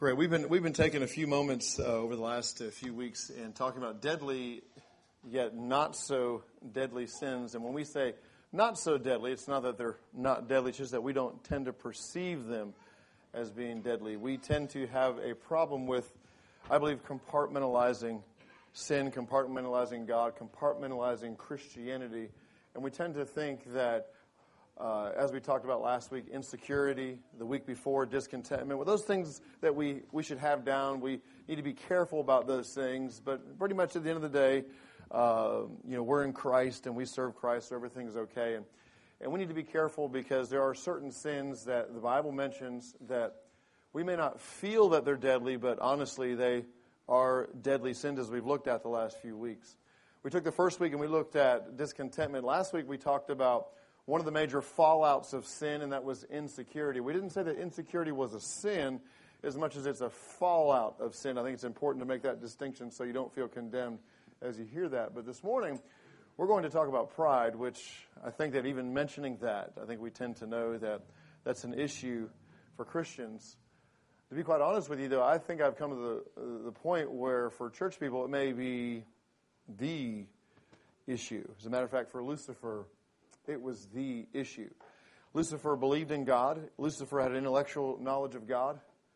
Great. We've been taking a few moments over the last few weeks and talking about deadly yet not so deadly sins. And when we say not so deadly, it's not that they're not deadly, it's just that we don't tend to perceive them as being deadly. We tend to have a problem with, I believe, compartmentalizing sin, compartmentalizing God, compartmentalizing Christianity. And we tend to think that, as we talked about last week, insecurity, the week before, discontentment, well, those things that we should have down. We need to be careful about those things. But pretty much at the end of the day, we're in Christ and we serve Christ, so everything is okay. And we need to be careful because there are certain sins that the Bible mentions that we may not feel that they're deadly, but honestly, they are deadly sins as we've looked at the last few weeks. We took the first week and we looked at discontentment. Last week we talked about one of the major fallouts of sin, and that was insecurity. We didn't say that insecurity was a sin as much as it's a fallout of sin. I think it's important to make that distinction so you don't feel condemned as you hear that. But this morning, we're going to talk about pride, which I think that even mentioning that, I think we tend to know that that's an issue for Christians. To be quite honest with you, though, I think I've come to the point where for church people it may be the issue. As a matter of fact, for Lucifer, it was the issue. Lucifer believed in God. Lucifer had intellectual knowledge of God.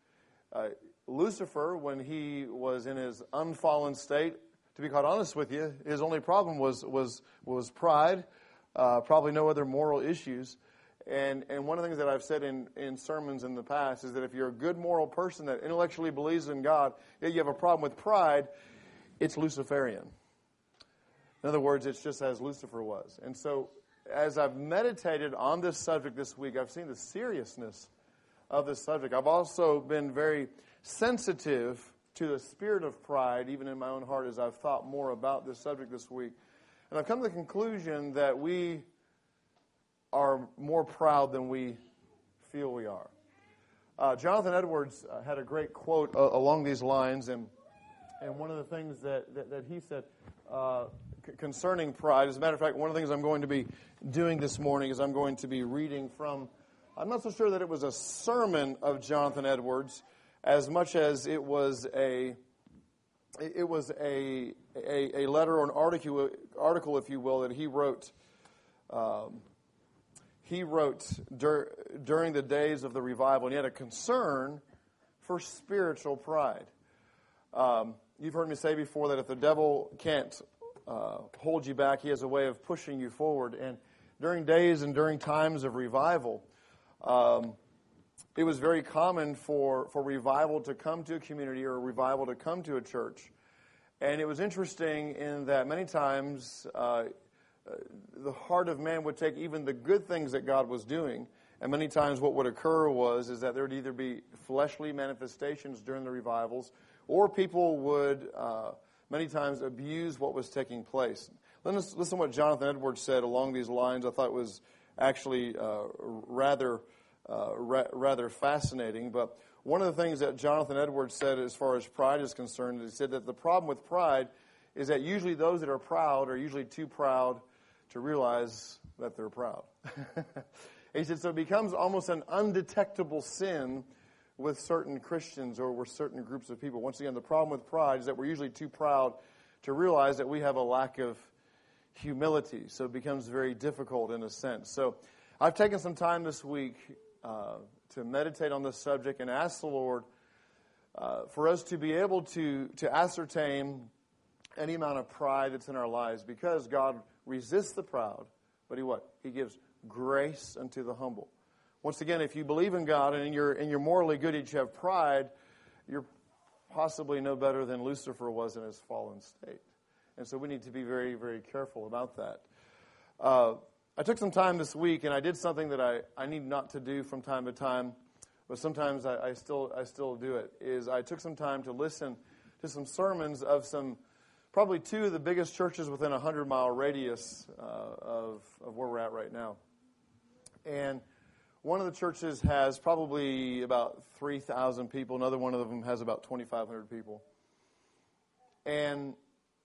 Lucifer, when he was in his unfallen state, to be quite honest with you, his only problem was pride, probably no other moral issues. And one of the things that I've said in sermons in the past is that if you're a good moral person that intellectually believes in God, yet you have a problem with pride, it's Luciferian. In other words, it's just as Lucifer was. And so as I've meditated on this subject this week, I've seen the seriousness of this subject. I've also been very sensitive to the spirit of pride, even in my own heart, as I've thought more about this subject this week. And I've come to the conclusion that we are more proud than we feel we are. Jonathan Edwards had a great quote along these lines, and one of the things that he said concerning pride, as a matter of fact, one of the things I'm going to be doing this morning is I'm going to be reading from, I'm not so sure that it was a sermon of Jonathan Edwards as much as it was a letter or an article, if you will, that he wrote. He wrote during the days of the revival, and he had a concern for spiritual pride. You've heard me say before that if the devil can't hold you back, he has a way of pushing you forward. And during days and during times of revival, it was very common for revival to come to a community or a revival to come to a church. And it was interesting in that many times the heart of man would take even the good things that God was doing, and many times what would occur is that there would either be fleshly manifestations during the revivals, or people would many times abuse what was taking place. Listen to what Jonathan Edwards said along these lines. I thought it was actually rather fascinating. But one of the things that Jonathan Edwards said as far as pride is concerned, he said that the problem with pride is that usually those that are proud are usually too proud to realize that they're proud. He said, so it becomes almost an undetectable sin with certain Christians or with certain groups of people. Once again, the problem with pride is that we're usually too proud to realize that we have a lack of humility. So it becomes very difficult in a sense. So I've taken some time this week to meditate on this subject and ask the Lord for us to be able to ascertain any amount of pride that's in our lives, because God resists the proud, but He gives grace unto the humble. Once again, if you believe in God and you're morally good yet you have pride, you're possibly no better than Lucifer was in his fallen state. And so we need to be very, very careful about that. I took some time this week, and I did something that I need not to do from time to time, but sometimes I still do it, is I took some time to listen to some sermons of probably two of the biggest churches within a 100-mile radius of where we're at right now. And one of the churches has probably about 3,000 people. Another one of them has about 2,500 people. And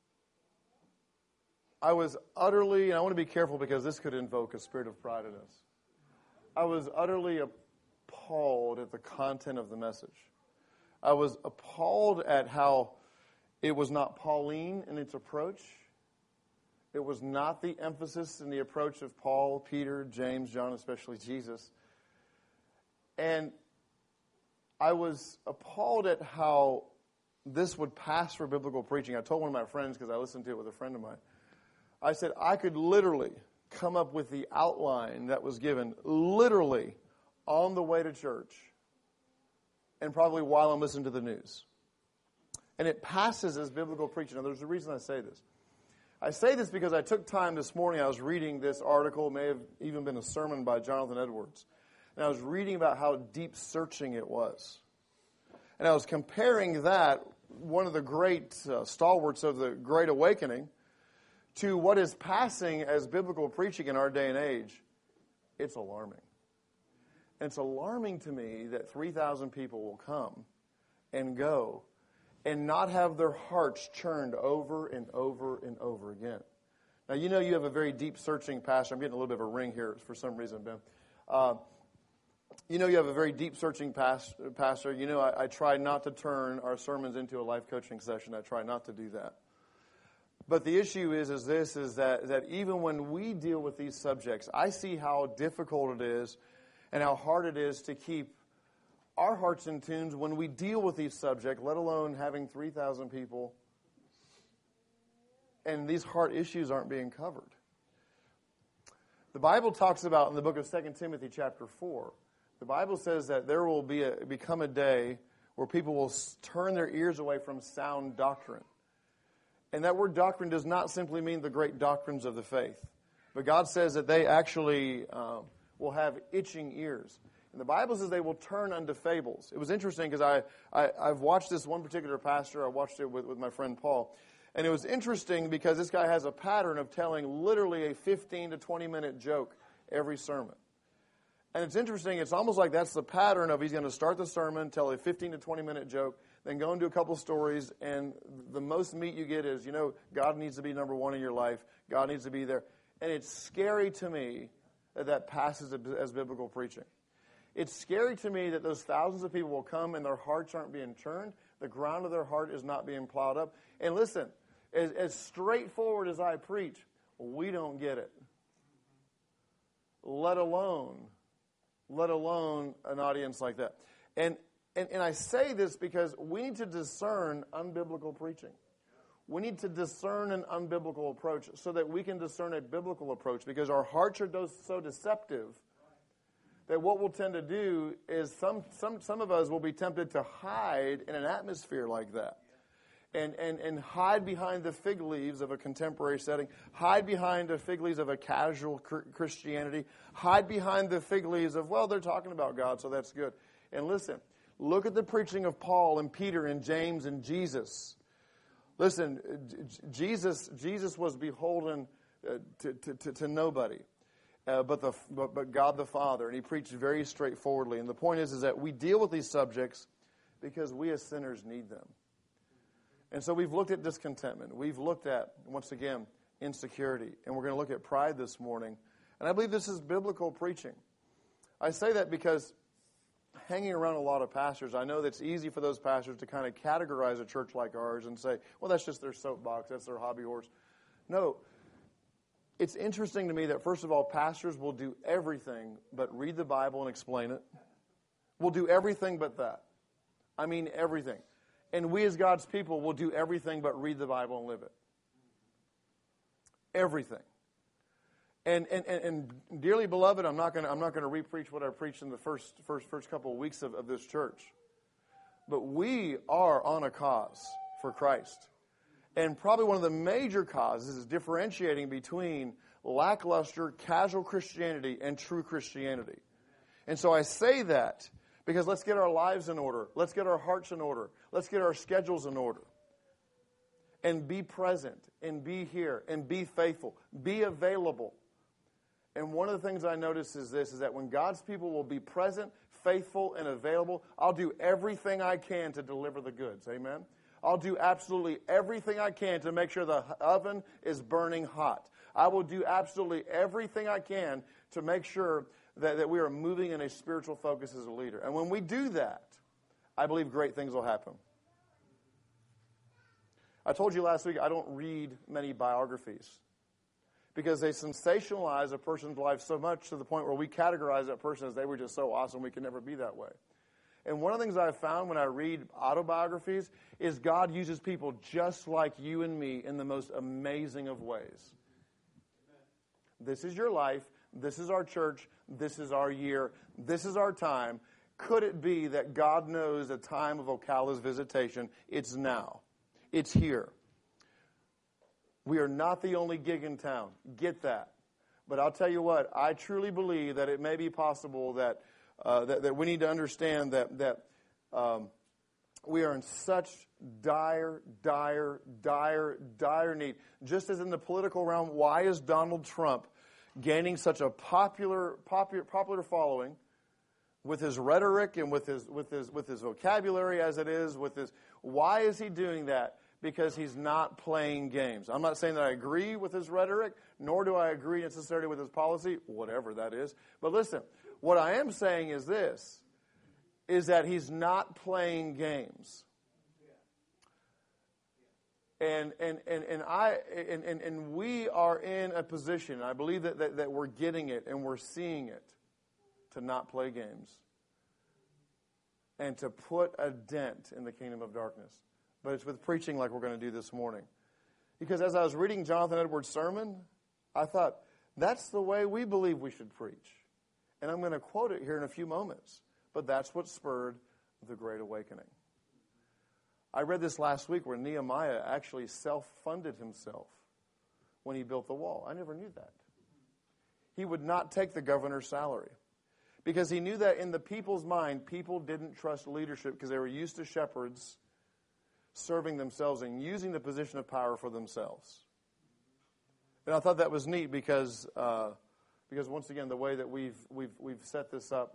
I was utterly, and I want to be careful because this could invoke a spirit of pride in us. I was utterly appalled at the content of the message. I was appalled at how it was not Pauline in its approach. It was not the emphasis in the approach of Paul, Peter, James, John, especially Jesus. And I was appalled at how this would pass for biblical preaching. I told one of my friends, because I listened to it with a friend of mine, I said, I could literally come up with the outline that was given literally on the way to church and probably while I'm listening to the news. And it passes as biblical preaching. Now, there's a reason I say this. I say this because I took time this morning. I was reading this article. It may have even been a sermon by Jonathan Edwards. And I was reading about how deep searching it was. And I was comparing that, one of the great stalwarts of the Great Awakening, to what is passing as biblical preaching in our day and age. It's alarming. And it's alarming to me that 3,000 people will come and go and not have their hearts churned over and over and over again. Now, you know you have a very deep searching pastor. I'm getting a little bit of a ring here for some reason, Ben. You know you have a very deep searching pastor. You know I try not to turn our sermons into a life coaching session. I try not to do that. But the issue is that even when we deal with these subjects, I see how difficult it is and how hard it is to keep our hearts in tune when we deal with these subjects, let alone having 3,000 people, and these heart issues aren't being covered. The Bible talks about in the book of 2 Timothy chapter 4, the Bible says that there will become a day where people will turn their ears away from sound doctrine. And that word doctrine does not simply mean the great doctrines of the faith. But God says that they actually will have itching ears. And the Bible says they will turn unto fables. It was interesting because I've watched this one particular pastor. I watched it with my friend Paul. And it was interesting because this guy has a pattern of telling literally a 15 to 20 minute joke every sermon. And it's interesting. It's almost like that's the pattern of he's going to start the sermon, tell a 15 to 20 minute joke, then go into a couple stories, and the most meat you get is, God needs to be number one in your life. God needs to be there. And it's scary to me that passes as biblical preaching. It's scary to me that those thousands of people will come and their hearts aren't being turned. The ground of their heart is not being plowed up. And listen, as straightforward as I preach, we don't get it. Let alone an audience like that. And I say this because we need to discern unbiblical preaching. We need to discern an unbiblical approach so that we can discern a biblical approach, because our hearts are so deceptive that what we'll tend to do is some of us will be tempted to hide in an atmosphere like that. And hide behind the fig leaves of a contemporary setting, hide behind the fig leaves of a casual Christianity, hide behind the fig leaves of, well, they're talking about God, so that's good. And listen, look at the preaching of Paul and Peter and James and Jesus. Listen, Jesus was beholden to nobody, but God the Father, and he preached very straightforwardly. And the point is that we deal with these subjects because we as sinners need them. And so we've looked at discontentment. We've looked at, once again, insecurity. And we're going to look at pride this morning. And I believe this is biblical preaching. I say that because hanging around a lot of pastors, I know that it's easy for those pastors to kind of categorize a church like ours and say, well, that's just their soapbox, that's their hobby horse. No. It's interesting to me that, first of all, pastors will do everything but read the Bible and explain it. We'll do everything but that. I mean everything. And we as God's people will do everything but read the Bible and live it. Everything. And dearly beloved, I'm not going to re-preach what I preached in the first couple of weeks of this church. But we are on a cause for Christ. And probably one of the major causes is differentiating between lackluster, casual Christianity and true Christianity. And so I say that because let's get our lives in order. Let's get our hearts in order. Let's get our schedules in order. And be present, and be here, and be faithful. Be available. And one of the things I notice is this, is that when God's people will be present, faithful, and available, I'll do everything I can to deliver the goods. Amen? I'll do absolutely everything I can to make sure the oven is burning hot. I will do absolutely everything I can to make sure that we are moving in a spiritual focus as a leader. And when we do that, I believe great things will happen. I told you last week I don't read many biographies because they sensationalize a person's life so much to the point where we categorize that person as they were just so awesome we can never be that way. And one of the things I've found when I read autobiographies is God uses people just like you and me in the most amazing of ways. This is your life. This is our church. This is our year. This is our time. Could it be that God knows a time of Ocala's visitation? It's now. It's here. We are not the only gig in town. Get that. But I'll tell you what, I truly believe that it may be possible that that we need to understand that we are in such dire need. Just as in the political realm, why is Donald Trump gaining such a popular following with his rhetoric and with his vocabulary as it is, why is he doing that? Because he's not playing games. I'm not saying that I agree with his rhetoric, nor do I agree necessarily with his policy, whatever that is. But listen, what I am saying is this, is that he's not playing games. And we are in a position, I believe that we're getting it and we're seeing it, to not play games and to put a dent in the kingdom of darkness. But it's with preaching like we're going to do this morning. Because as I was reading Jonathan Edwards' sermon, I thought, that's the way we believe we should preach. And I'm going to quote it here in a few moments. But that's what spurred the Great Awakening. I read this last week where Nehemiah actually self-funded himself when he built the wall. I never knew that. He would not take the governor's salary because he knew that in the people's mind, people didn't trust leadership because they were used to shepherds serving themselves and using the position of power for themselves. And I thought that was neat because once again, the way that we've set this up,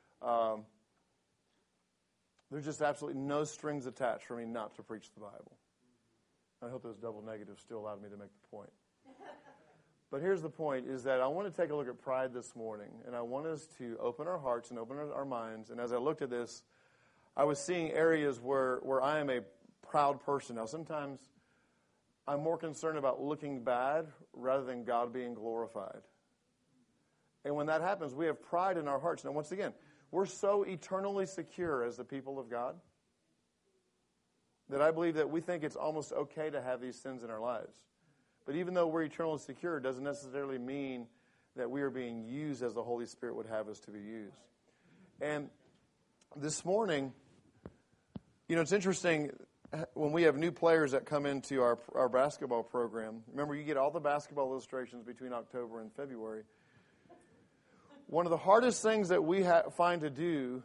there's just absolutely no strings attached for me not to preach the Bible. I hope those double negatives still allowed me to make the point. But here's the point, is that I want to take a look at pride this morning, and I want us to open our hearts and open our minds. And as I looked at this, I was seeing areas where I am a proud person. Now, sometimes I'm more concerned about looking bad rather than God being glorified. And when that happens, we have pride in our hearts. Now, once again, we're so eternally secure as the people of God that I believe that we think it's almost okay to have these sins in our lives. But even though we're eternally secure, it doesn't necessarily mean that we are being used as the Holy Spirit would have us to be used. And this morning, it's interesting when we have new players that come into our basketball program. Remember, you get all the basketball illustrations between October and February. One of the hardest things that we find to do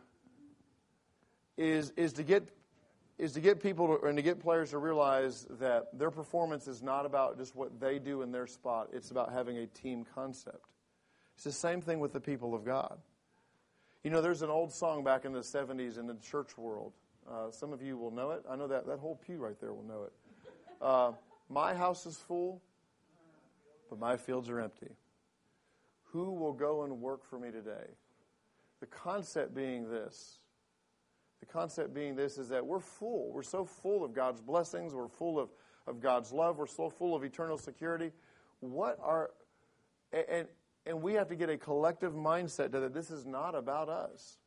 is to get people and to get players to realize that their performance is not about just what they do in their spot. It's about having a team concept. It's the same thing with the people of God. There's an old song back in the 70s in the church world. Some of you will know it. I know that whole pew right there will know it. My house is full, but my fields are empty. Who will go and work for me today? The concept being this is that we're full. We're so full of God's blessings. We're full of God's love. We're so full of eternal security. And we have to get a collective mindset that this is not about us.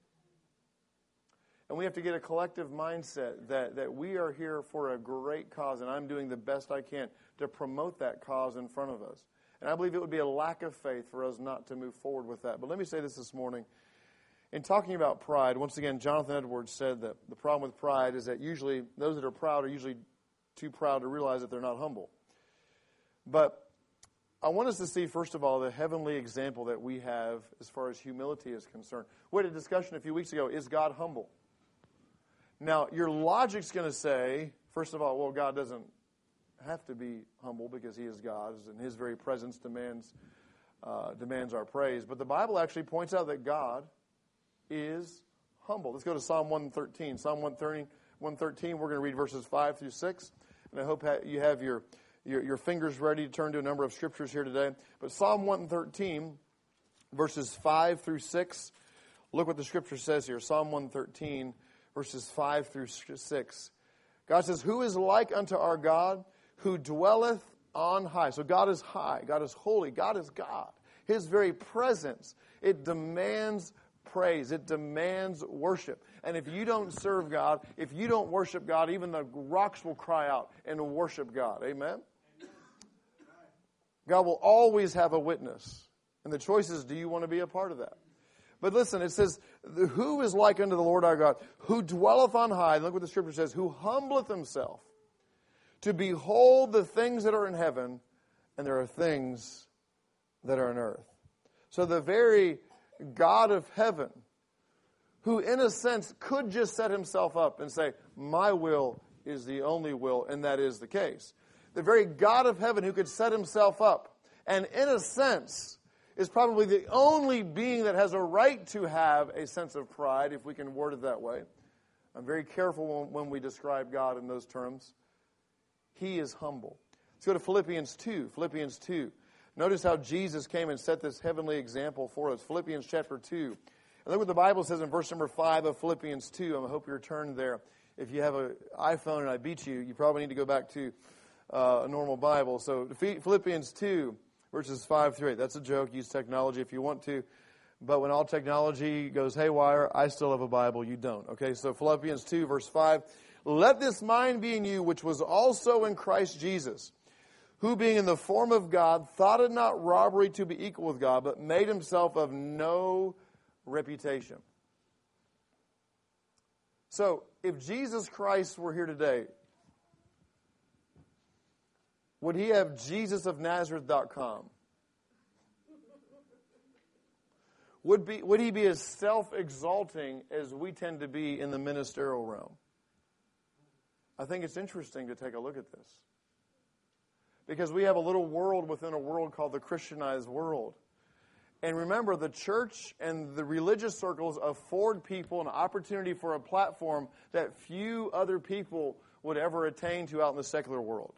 And we have to get a collective mindset that we are here for a great cause, and I'm doing the best I can to promote that cause in front of us. And I believe it would be a lack of faith for us not to move forward with that. But let me say this morning. In talking about pride, once again, Jonathan Edwards said that the problem with pride is that usually those that are proud are usually too proud to realize that they're not humble. But I want us to see, first of all, the heavenly example that we have as far as humility is concerned. We had a discussion a few weeks ago, is God humble? Now, your logic's going to say, first of all, well, God doesn't have to be humble because he is God, and his very presence demands our praise. But the Bible actually points out that God is humble. Let's go to Psalm 113. Psalm 113, we're going to read verses 5 through 6. And I hope you have your fingers ready to turn to a number of scriptures here today. But Psalm 113, verses 5 through 6, look what the scripture says here. Psalm 113, verses 5 through 6. God says, who is like unto our God, who dwelleth on high? So God is high, God is holy, God is God. His very presence, it demands praise, it demands worship. And if you don't serve God, if you don't worship God, even the rocks will cry out and worship God. Amen? God will always have a witness. And the choice is, do you want to be a part of that? But listen, it says, who is like unto the Lord our God, who dwelleth on high, look what the scripture says, who humbleth himself to behold the things that are in heaven, and there are things that are in earth. So the very God of heaven, who in a sense could just set himself up and say, my will is the only will, and that is the case. The very God of heaven who could set himself up, and in a sense is probably the only being that has a right to have a sense of pride, if we can word it that way. I'm very careful when we describe God in those terms. He is humble. Let's go to Philippians 2. Philippians 2. Notice how Jesus came and set this heavenly example for us. Philippians chapter 2. And look what the Bible says in verse number 5 of Philippians 2. I hope you're turned there. If you have an iPhone and I beat you, you probably need to go back to a normal Bible. So Philippians 2, verses 5 through 8. That's a joke. Use technology if you want to. But when all technology goes haywire, I still have a Bible. You don't. Okay, so Philippians 2, verse 5. Let this mind be in you, which was also in Christ Jesus, who being in the form of God, thought it not robbery to be equal with God, but made himself of no reputation. So, if Jesus Christ were here today, would he have JesusofNazareth.com? Would he be as self-exalting as we tend to be in the ministerial realm? I think it's interesting to take a look at this. Because we have a little world within a world called the Christianized world. And remember, the church and the religious circles afford people an opportunity for a platform that few other people would ever attain to out in the secular world.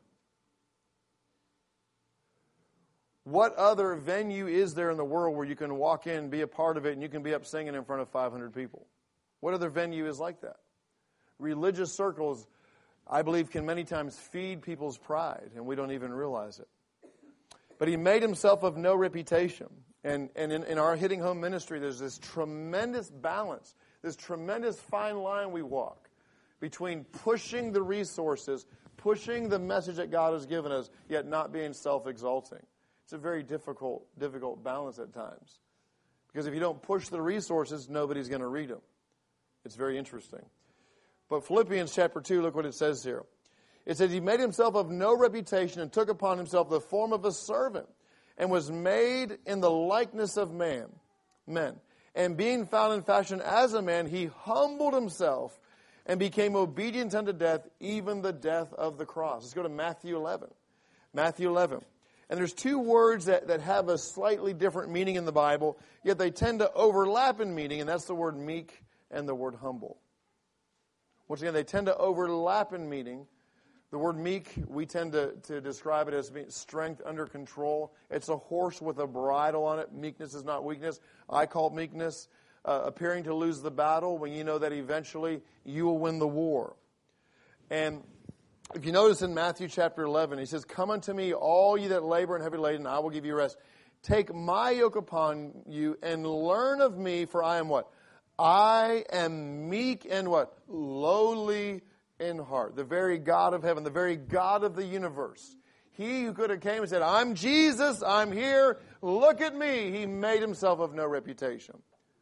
What other venue is there in the world where you can walk in, be a part of it, and you can be up singing in front of 500 people? What other venue is like that? Religious circles, I believe, can many times feed people's pride, and we don't even realize it. But he made himself of no reputation. And in our Hitting Home ministry, there's this tremendous balance, this tremendous fine line we walk between pushing the resources, pushing the message that God has given us, yet not being self-exalting. It's a very difficult balance at times. Because if you don't push the resources, nobody's going to read them. It's very interesting. But Philippians chapter 2, look what it says here. It says, he made himself of no reputation and took upon himself the form of a servant and was made in the likeness of men. And being found in fashion as a man, he humbled himself and became obedient unto death, even the death of the cross. Let's go to Matthew 11. Matthew 11. And there's two words that have a slightly different meaning in the Bible, yet they tend to overlap in meaning, and that's the word meek and the word humble. Once again, they tend to overlap in meaning. The word meek, we tend to describe it as being strength under control. It's a horse with a bridle on it. Meekness is not weakness. I call meekness appearing to lose the battle when you know that eventually you will win the war. And if you notice in Matthew chapter 11, he says, come unto me, all ye that labor and heavy laden, I will give you rest. Take my yoke upon you and learn of me, for I am what? I am meek and what? Lowly in heart. The very God of heaven, the very God of the universe. He who could have came and said, I'm Jesus, I'm here, look at me. He made himself of no reputation.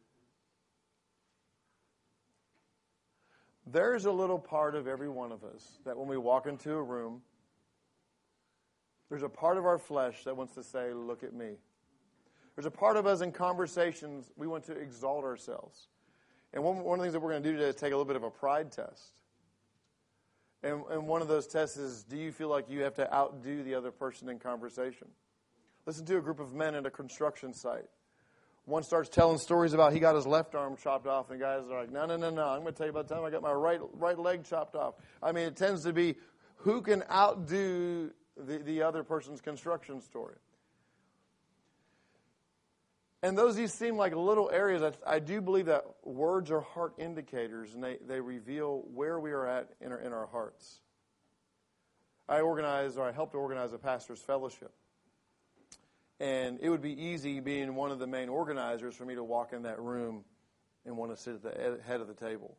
There's a little part of every one of us that when we walk into a room, there's a part of our flesh that wants to say, look at me. There's a part of us in conversations, we want to exalt ourselves. And one of the things that we're going to do today is take a little bit of a pride test. And one of those tests is, do you feel like you have to outdo the other person in conversation? Listen to a group of men at a construction site. One starts telling stories about he got his left arm chopped off, and the guys are like, no. I'm going to tell you about the time I got my right leg chopped off. I mean, it tends to be who can outdo the other person's construction story. And these seem like little areas. I do believe that words are heart indicators, and they reveal where we are at in our hearts. I helped organize a pastor's fellowship. And it would be easy, being one of the main organizers, for me to walk in that room and want to sit at the head of the table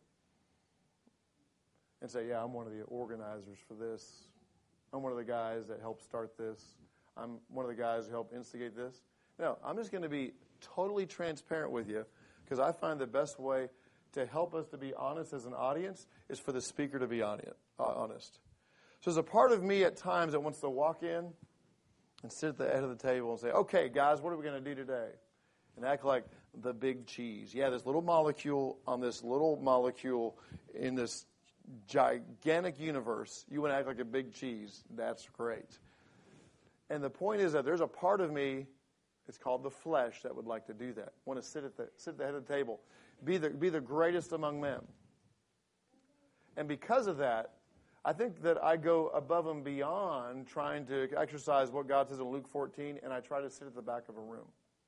and say, yeah, I'm one of the organizers for this. I'm one of the guys that helped start this. I'm one of the guys who helped instigate this. No, I'm just going to be totally transparent with you, because I find the best way to help us to be honest as an audience is for the speaker to be honest. So there's a part of me at times that wants to walk in and sit at the head of the table and say, okay, guys, what are we going to do today? And act like the big cheese. Yeah, this little molecule on this little molecule in this gigantic universe, you want to act like a big cheese. That's great. And the point is that there's a part of me, it's called the flesh, that would like to do that. Want to sit at the head of the table. Be the greatest among men. And because of that, I think that I go above and beyond trying to exercise what God says in Luke 14, and I try to sit at the back of a room.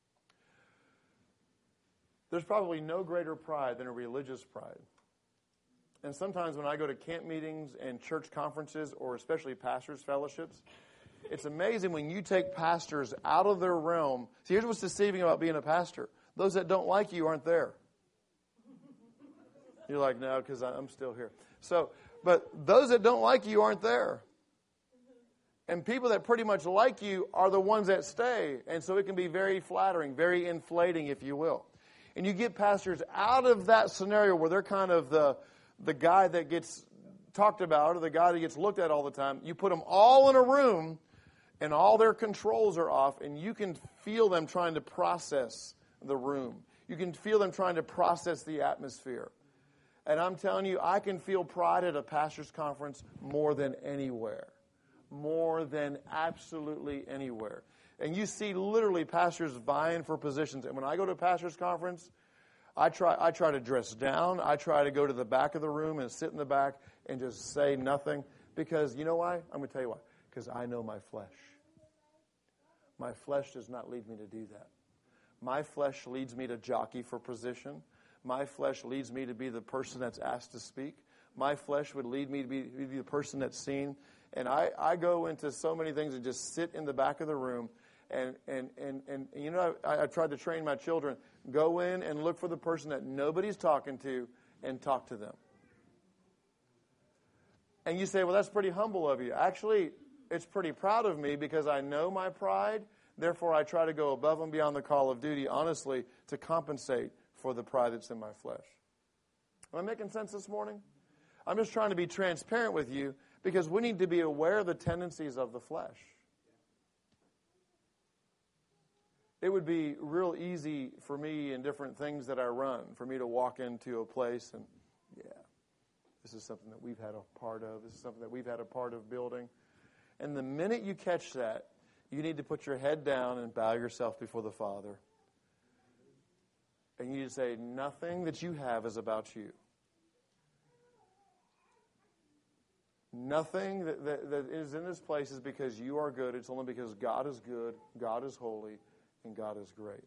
There's probably no greater pride than a religious pride. And sometimes when I go to camp meetings and church conferences, or especially pastors' fellowships, it's amazing when you take pastors out of their realm. See, here's what's deceiving about being a pastor. Those that don't like you aren't there. You're like, no, because I'm still here. But those that don't like you aren't there. And people that pretty much like you are the ones that stay. And so it can be very flattering, very inflating, if you will. And you get pastors out of that scenario where they're kind of the guy that gets talked about, or the guy that gets looked at all the time. You put them all in a room, and all their controls are off, and you can feel them trying to process the room. You can feel them trying to process the atmosphere. And I'm telling you, I can feel pride at a pastor's conference more than anywhere. More than absolutely anywhere. And you see literally pastors vying for positions. And when I go to a pastor's conference, I try to dress down. I try to go to the back of the room and sit in the back and just say nothing. Because you know why? I'm going to tell you why. Because I know my flesh. My flesh does not lead me to do that. My flesh leads me to jockey for position. My flesh leads me to be the person that's asked to speak. My flesh would lead me to be the person that's seen. And I go into so many things and just sit in the back of the room. And you know, I tried to train my children. Go in and look for the person that nobody's talking to and talk to them. And you say, well, that's pretty humble of you. Actually, it's pretty proud of me, because I know my pride. Therefore, I try to go above and beyond the call of duty, honestly, to compensate for the pride that's in my flesh. Am I making sense this morning? I'm just trying to be transparent with you, because we need to be aware of the tendencies of the flesh. It would be real easy for me in different things that I run, for me to walk into a place and, yeah, this is something that we've had a part of. This is something that we've had a part of building. And the minute you catch that, you need to put your head down and bow yourself before the Father. And you need to say, nothing that you have is about you. Nothing that is in this place is because you are good. It's only because God is good, God is holy, and God is great.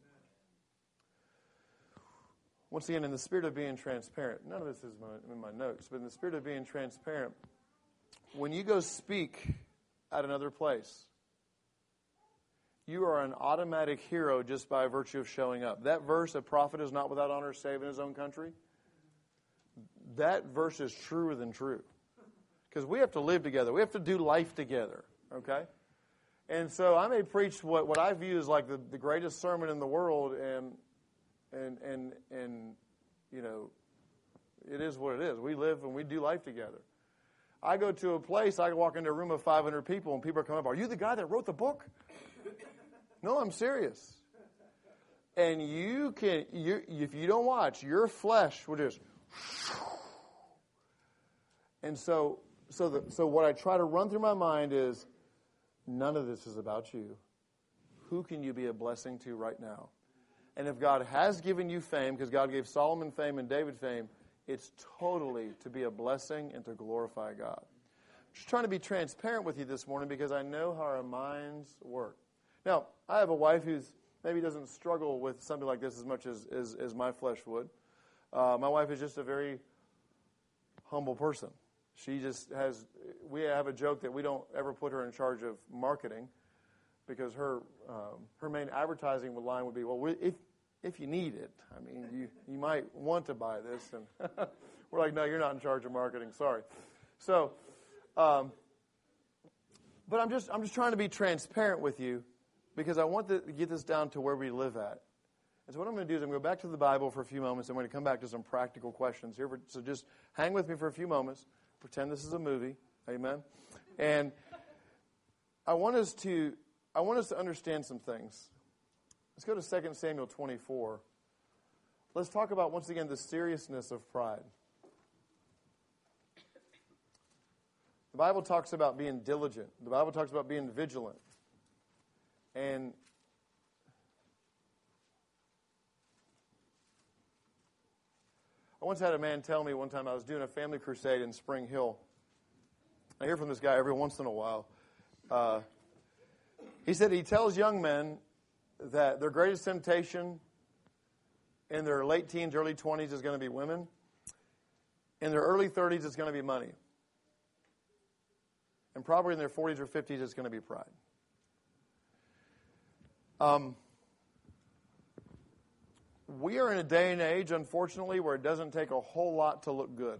Once again, in the spirit of being transparent, none of this is in my notes, but in the spirit of being transparent, when you go speak at another place, you are an automatic hero just by virtue of showing up. That verse, a prophet is not without honor save in his own country, that verse is truer than true. Because we have to live together. We have to do life together, okay? And so I may preach what I view as like the greatest sermon in the world, and you know, it is what it is. We live and we do life together. I go to a place, I walk into a room of 500 people, and people are coming up, are you the guy that wrote the book? No, I'm serious. And if you don't watch, your flesh will just. And so what I try to run through my mind is, none of this is about you. Who can you be a blessing to right now? And if God has given you fame, because God gave Solomon fame and David fame, it's totally to be a blessing and to glorify God. I'm just trying to be transparent with you this morning, because I know how our minds work. Now, I have a wife who's maybe doesn't struggle with something like this as much as my flesh would. My wife is just a very humble person. She just we have a joke that we don't ever put her in charge of marketing because her main advertising line would be, well, if you need it, I mean, you might want to buy this. And we're like, no, you're not in charge of marketing. Sorry. So, but I'm just trying to be transparent with you because I want to get this down to where we live at. And so what I'm going to do is I'm going to go back to the Bible for a few moments. I'm going to come back to some practical questions here. So just hang with me for a few moments. Pretend this is a movie. Amen. And I want us to understand some things. Let's go to 2 Samuel 24. Let's talk about, once again, the seriousness of pride. The Bible talks about being diligent. The Bible talks about being vigilant. And I once had a man tell me one time, I was doing a family crusade in Spring Hill. I hear from this guy every once in a while. He said he tells young men that their greatest temptation in their late teens, early 20s is going to be women. In their early 30s, it's going to be money. And probably in their 40s or 50s, it's going to be pride. We are in a day and age, unfortunately, where it doesn't take a whole lot to look good.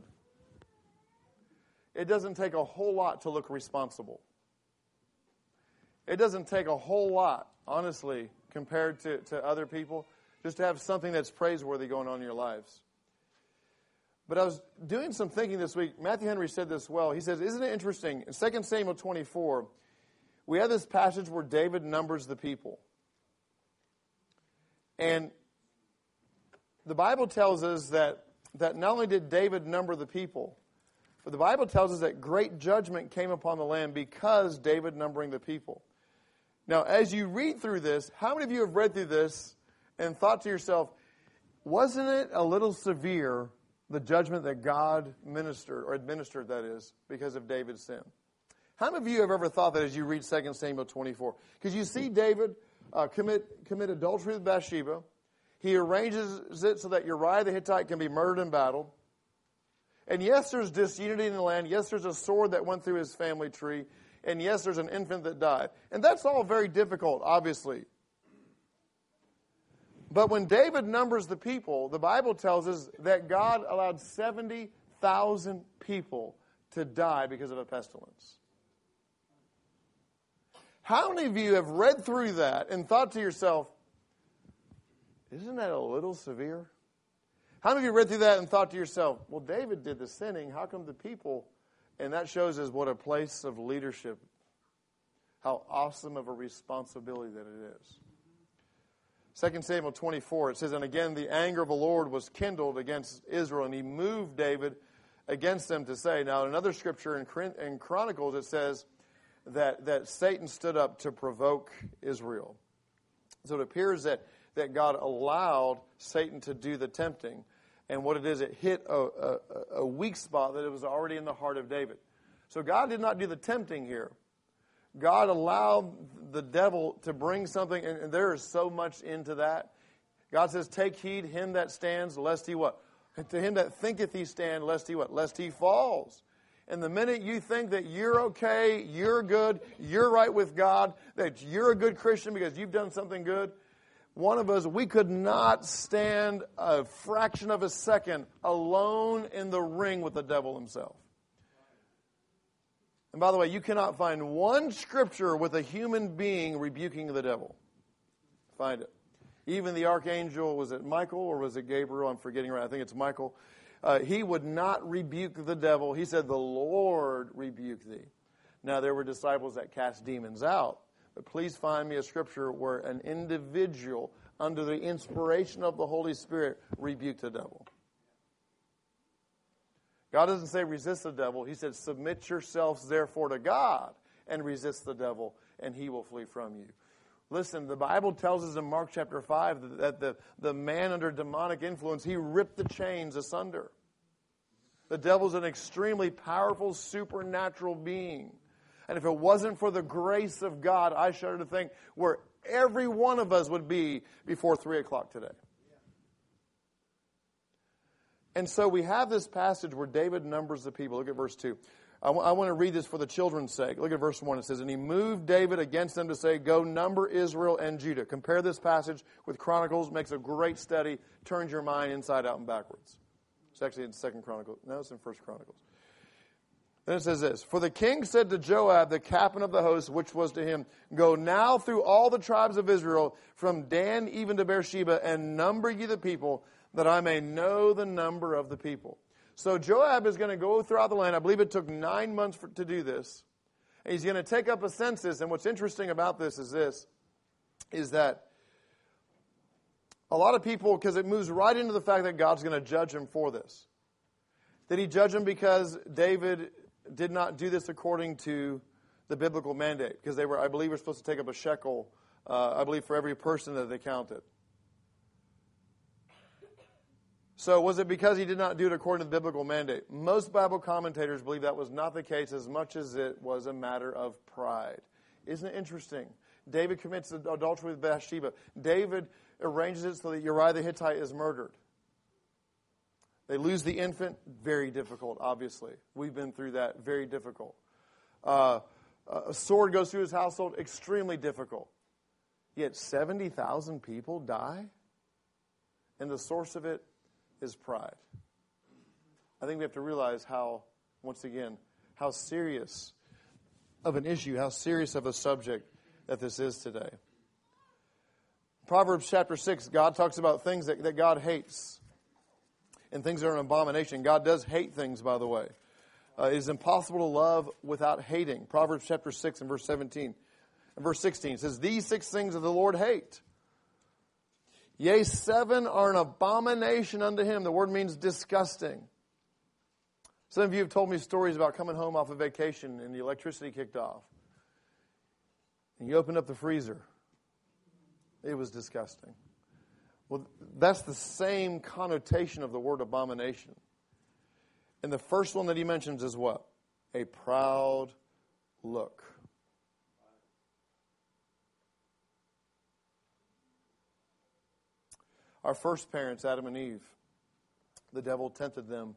It doesn't take a whole lot to look responsible. It doesn't take a whole lot, honestly, compared to other people, just to have something that's praiseworthy going on in your lives. But I was doing some thinking this week. Matthew Henry said this well. He says, isn't it interesting? In 2 Samuel 24, we have this passage where David numbers the people. And the Bible tells us that not only did David number the people, but the Bible tells us that great judgment came upon the land because David numbering the people. Now, as you read through this, how many of you have read through this and thought to yourself, wasn't it a little severe, the judgment that God administered, that is, because of David's sin? How many of you have ever thought that as you read 2 Samuel 24? Because you see David commit adultery with Bathsheba. He arranges it so that Uriah the Hittite can be murdered in battle. And yes, there's disunity in the land. Yes, there's a sword that went through his family tree. And yes, there's an infant that died. And that's all very difficult, obviously. But when David numbers the people, the Bible tells us that God allowed 70,000 people to die because of a pestilence. How many of you have read through that and thought to yourself, isn't that a little severe? How many of you read through that and thought to yourself, well, David did the sinning, how come the people? And that shows us what a place of leadership, how awesome of a responsibility that it is. 2 Samuel 24, it says, and again the anger of the Lord was kindled against Israel, and he moved David against them to say. Now, in another scripture in Chronicles, it says that Satan stood up to provoke Israel. So it appears that God allowed Satan to do the tempting. And what it is, it hit a weak spot that it was already in the heart of David. So God did not do the tempting here. God allowed the devil to bring something, and there is so much into that. God says, take heed, him that stands, lest he what? And to him that thinketh he stand, lest he what? Lest he falls. And the minute you think that you're okay, you're good, you're right with God, that you're a good Christian because you've done something good, one of us, we could not stand a fraction of a second alone in the ring with the devil himself. And by the way, you cannot find one scripture with a human being rebuking the devil. Find it. Even the archangel, was it Michael or was it Gabriel? I'm forgetting right. I think it's Michael. He would not rebuke the devil. He said, the Lord rebuke thee. Now, there were disciples that cast demons out. But please find me a scripture where an individual, under the inspiration of the Holy Spirit, rebuked the devil. God doesn't say resist the devil. He said submit yourselves therefore to God and resist the devil, and he will flee from you. Listen, the Bible tells us in Mark chapter 5 that the man under demonic influence, he ripped the chains asunder. The devil's an extremely powerful, supernatural being. And if it wasn't for the grace of God, I shudder to think where every one of us would be before 3 o'clock today. And so we have this passage where David numbers the people. Look at verse 2. I want to read this for the children's sake. Look at verse 1. It says, and he moved David against them to say, go number Israel and Judah. Compare this passage with Chronicles. Makes a great study. Turns your mind inside out and backwards. It's actually in 2 Chronicles. No, it's in 1 Chronicles. Then it says this. For the king said to Joab, the captain of the host, which was to him, go now through all the tribes of Israel, from Dan even to Beersheba, and number ye the people, that I may know the number of the people. So Joab is going to go throughout the land. I believe it took 9 months to do this. And he's going to take up a census. And what's interesting about this, is that a lot of people, because it moves right into the fact that God's going to judge him for this. Did he judge him because David did not do this according to the biblical mandate? Because they were, I believe, were supposed to take up a shekel, I believe, for every person that they counted. So was it because he did not do it according to the biblical mandate? Most Bible commentators believe that was not the case as much as it was a matter of pride. Isn't it interesting? David commits adultery with Bathsheba. David arranges it so that Uriah the Hittite is murdered. They lose the infant. Very difficult, obviously. We've been through that. Very difficult. A sword goes through his household. Extremely difficult. Yet 70,000 people die? And the source of it is pride. I think we have to realize how, once again, how serious of an issue, how serious of a subject that this is today. Proverbs chapter 6, God talks about things that God hates and things that are an abomination. God does hate things, by the way. It is impossible to love without hating. Proverbs chapter 6 and verse 17 and verse 16 says, these 6 things that the Lord hate. Yea, 7 are an abomination unto him. The word means disgusting. Some of you have told me stories about coming home off a vacation and the electricity kicked off. And you opened up the freezer. It was disgusting. Well, that's the same connotation of the word abomination. And the first one that he mentions is what? A proud look. Our first parents, Adam and Eve, the devil tempted them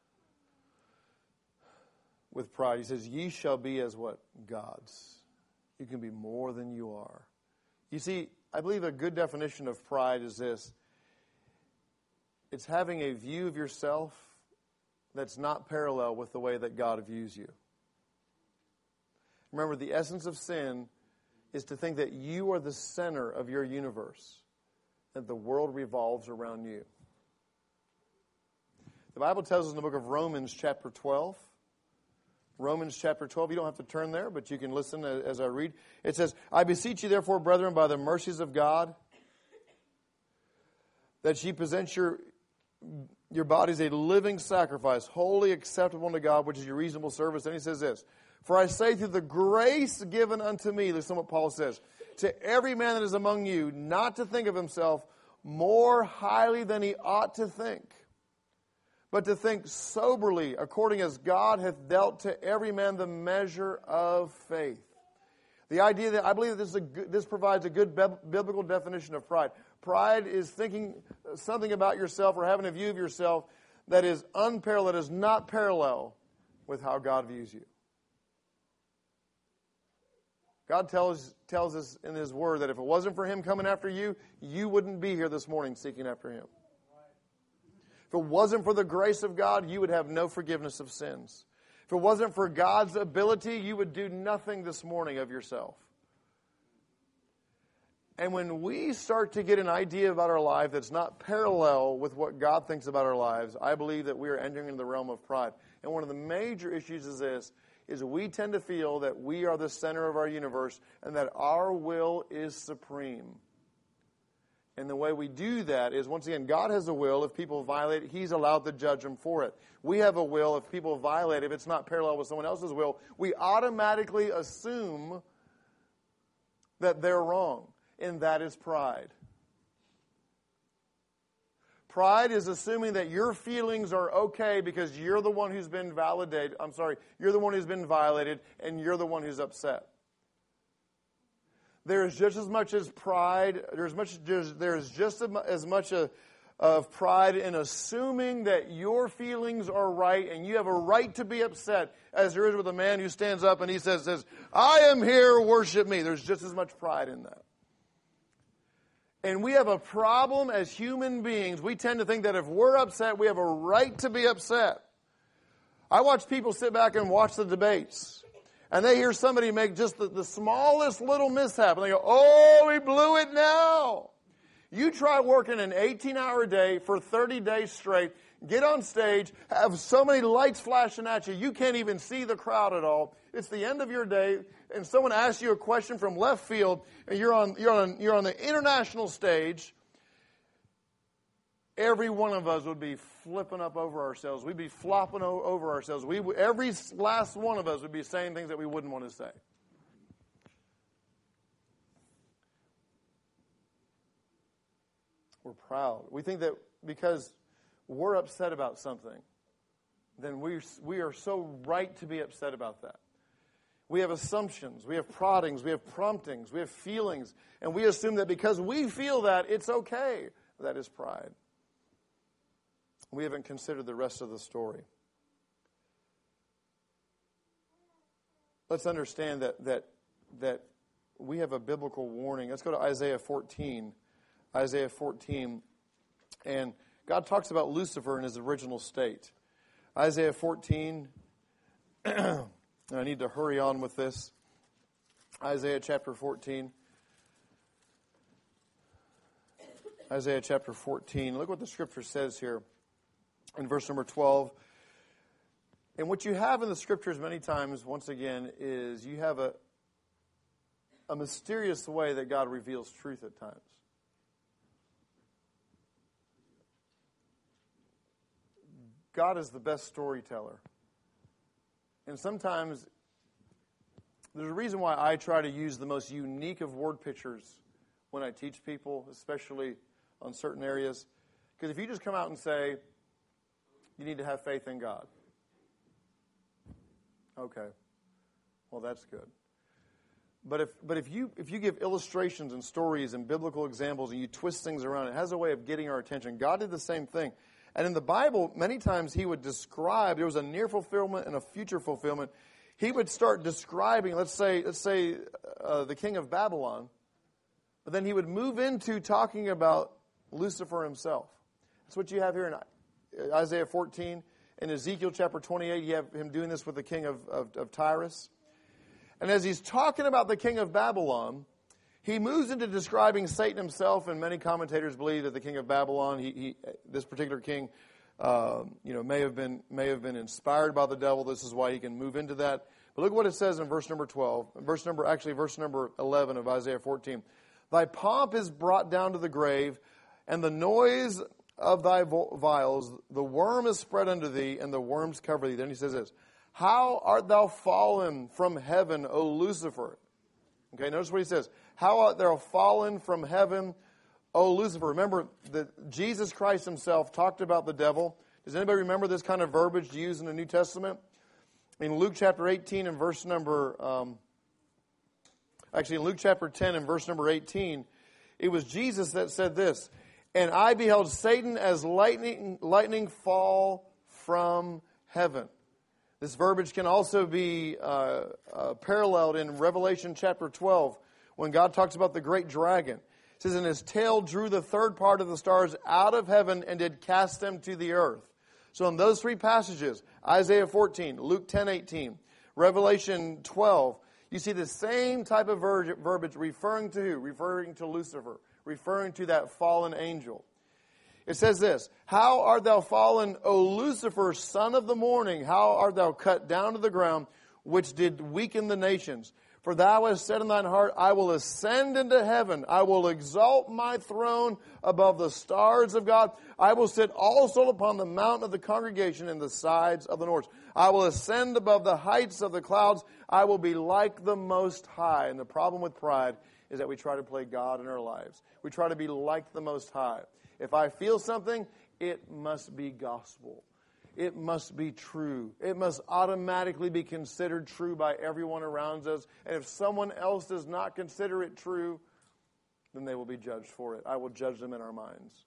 with pride. He says, ye shall be as what? Gods. You can be more than you are. You see, I believe a good definition of pride is this. It's having a view of yourself that's not parallel with the way that God views you. Remember, the essence of sin is to think that you are the center of your universe, that the world revolves around you. The Bible tells us in the book of Romans chapter 12, Romans chapter 12, you don't have to turn there, but you can listen as I read. It says, I beseech you therefore, brethren, by the mercies of God, that ye present your bodies a living sacrifice, wholly acceptable unto God, which is your reasonable service. And he says this, for I say through the grace given unto me, listen to what Paul says, to every man that is among you, not to think of himself more highly than he ought to think, but to think soberly, according as God hath dealt to every man the measure of faith. The idea that I believe that this provides a good biblical definition of pride. Pride is thinking something about yourself or having a view of yourself that is unparalleled, that is not parallel with how God views you. God tells us in His Word that if it wasn't for Him coming after you, you wouldn't be here this morning seeking after Him. If it wasn't for the grace of God, you would have no forgiveness of sins. If it wasn't for God's ability, you would do nothing this morning of yourself. And when we start to get an idea about our life that's not parallel with what God thinks about our lives, I believe that we are entering into the realm of pride. And one of the major issues is this, is we tend to feel that we are the center of our universe and that our will is supreme. And the way we do that is, once again, God has a will. If people violate it, He's allowed to judge them for it. We have a will. If people violate it, if it's not parallel with someone else's will, we automatically assume that they're wrong. And that is pride. Pride is assuming that your feelings are okay because you're the one who's been you're the one who's been violated, and you're the one who's upset. there is just as much as pride. There's just as much of pride in assuming that your feelings are right and you have a right to be upset as there is with a man who stands up and he says, I am here, worship me. There's just as much pride in that. And we have a problem as human beings. We tend to think that if we're upset, we have a right to be upset. I watch people sit back and watch the debates. And they hear somebody make just the smallest little mishap. And they go, oh, he blew it now. You try working an 18-hour day for 30 days straight, get on stage, have so many lights flashing at you, you can't even see the crowd at all. It's the end of your day, and someone asks you a question from left field, and you're on the international stage. Every one of us would be flipping up over ourselves. We'd be flopping over ourselves. Every last one of us would be saying things that we wouldn't want to say. We're proud. We think that because we're upset about something, then we are so right to be upset about that. We have assumptions, we have proddings, we have promptings, we have feelings, and we assume that because we feel that, it's okay. That is pride. We haven't considered the rest of the story. Let's understand that we have a biblical warning. Let's go to Isaiah 14. Isaiah 14. And God talks about Lucifer in his original state. Isaiah 14. And I need to hurry on with this. Isaiah chapter 14. Isaiah chapter 14. Look what the scripture says here in verse number 12. And what you have in the scriptures many times, once again, is you have a mysterious way that God reveals truth at times. God is the best storyteller. And sometimes there's a reason why I try to use the most unique of word pictures when I teach people, especially on certain areas. Because if you just come out and say, you need to have faith in God. Okay. Well, that's good. But if you give illustrations and stories and biblical examples and you twist things around, it has a way of getting our attention. God did the same thing. And in the Bible, many times he would describe, there was a near fulfillment and a future fulfillment. He would start describing, let's say the king of Babylon, but then he would move into talking about Lucifer himself. That's what you have here in Isaiah 14. In Ezekiel chapter 28, you have him doing this with the king of Tyrus. And as he's talking about the king of Babylon, he moves into describing Satan himself, and many commentators believe that the king of Babylon, this particular king, may have been inspired by the devil. This is why he can move into that. But look what it says in verse number 12, verse number 11 of Isaiah 14. Thy pomp is brought down to the grave, and the noise of thy vials, the worm is spread unto thee, and the worms cover thee. Then he says this, how art thou fallen from heaven, O Lucifer? Okay, notice what he says. How art thou fallen from heaven, O Lucifer? Remember that Jesus Christ himself talked about the devil. Does anybody remember this kind of verbiage used in the New Testament? In Luke chapter 18 and verse number, in Luke chapter 10 and verse number 18, it was Jesus that said this, and I beheld Satan as lightning fall from heaven. This verbiage can also be paralleled in Revelation chapter 12 when God talks about the great dragon. It says, and his tail drew the third part of the stars out of heaven and did cast them to the earth. So in those three passages, Isaiah 14, Luke 10:18, Revelation 12, you see the same type of verbiage referring to who? Referring to Lucifer, referring to that fallen angel. It says this, how art thou fallen, O Lucifer, son of the morning? How art thou cut down to the ground, which did weaken the nations? For thou hast said in thine heart, I will ascend into heaven. I will exalt my throne above the stars of God. I will sit also upon the mountain of the congregation in the sides of the north. I will ascend above the heights of the clouds. I will be like the Most High. And the problem with pride is that we try to play God in our lives. We try to be like the Most High. If I feel something, it must be gospel. it must be true. It must automatically be considered true by everyone around us. And if someone else does not consider it true, then they will be judged for it. I will judge them in our minds.